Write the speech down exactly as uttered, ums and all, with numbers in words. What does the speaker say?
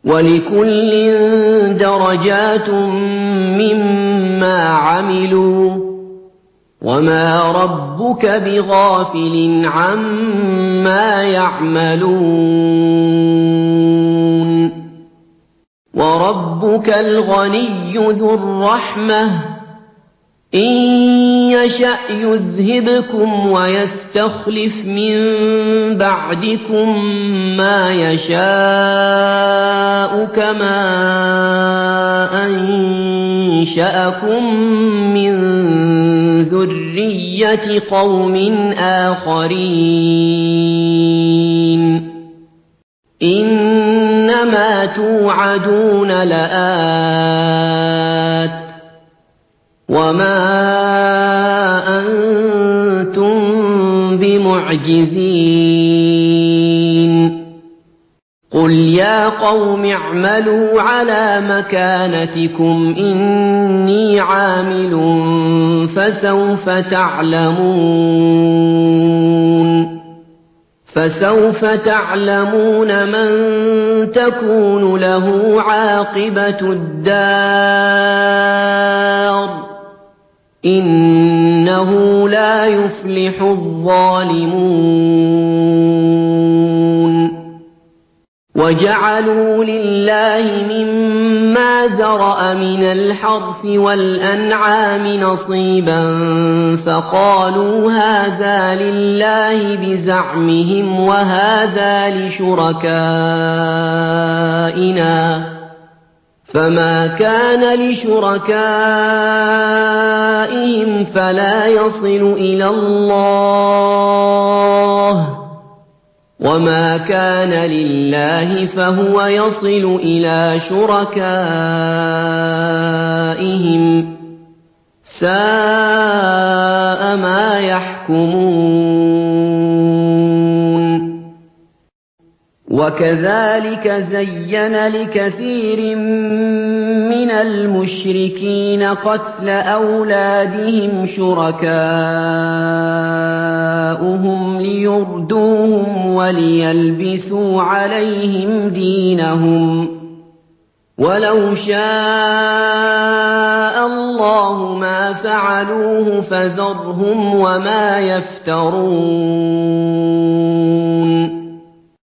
وَلِكُلٍّ دَرَجَاتٌ مِّمَّا عَمِلُوا ۚ وَمَا رَبُّكَ بِغَافِلٍ عَمَّا يَعْمَلُونَ وَرَبُّكَ الْغَنِيُّ ذُو الرَّحْمَةِ ۚ إِن يَشَأْ يُذْهِبْكُمْ وَيَسْتَخْلِفْ مِن بَعْدِكُم مَّا يَشَاءُ كَمَا أَنشَأَكُم مِّن ذُرِّيَّةِ قَوْمٍ آخَرِينَ إِنَّمَا تُوعَدُونَ لَآتٍ ۖ وَمَا أَنتُم بِمُعْجِزِينَ قُلْ يَا قَوْمِ اعْمَلُوا عَلَىٰ مَكَانَتِكُمْ إِنِّي عَامِلٌ فَسَوْفَ تَعْلَمُونَ فَسَوْفَ تَعْلَمُونَ مَن تَكُونُ لَهُ عَاقِبَةُ الدَّارِ ۗ إِنَّهُ لَا يُفْلِحُ الظَّالِمُونَ وَجَعَلُوا لِلَّهِ مِمَّا ذَرَأَ مِنَ الْحَرْثِ وَالْأَنْعَامِ نَصِيبًا فَقَالُوا هَٰذَا لِلَّهِ بِزَعْمِهِمْ وَهَٰذَا لِشُرَكَائِنَا ۖ فَمَا كَانَ لِشُرَكَائِهِمْ فَلَا يَصِلُ إِلَى اللَّهِ ۖ وَمَا كَانَ لِلَّهِ فَهُوَ يَصِلُ إِلَىٰ شُرَكَائِهِمْ ۗ سَاءَ مَا يَحْكُمُونَ وَكَذَٰلِكَ زَيَّنَ لِكَثِيرٍ مِّنَ الْمُشْرِكِينَ قَتْلَ أَوْلَادِهِمْ شُرَكَاؤُهُمْ لِيُرْدُوهُمْ وَلِيَلْبِسُوا عَلَيْهِمْ دِينَهُمْ ۖ وَلَوْ شَاءَ اللَّهُ مَا فَعَلُوهُ فَذَرْهُمْ وَمَا يَفْتَرُونَ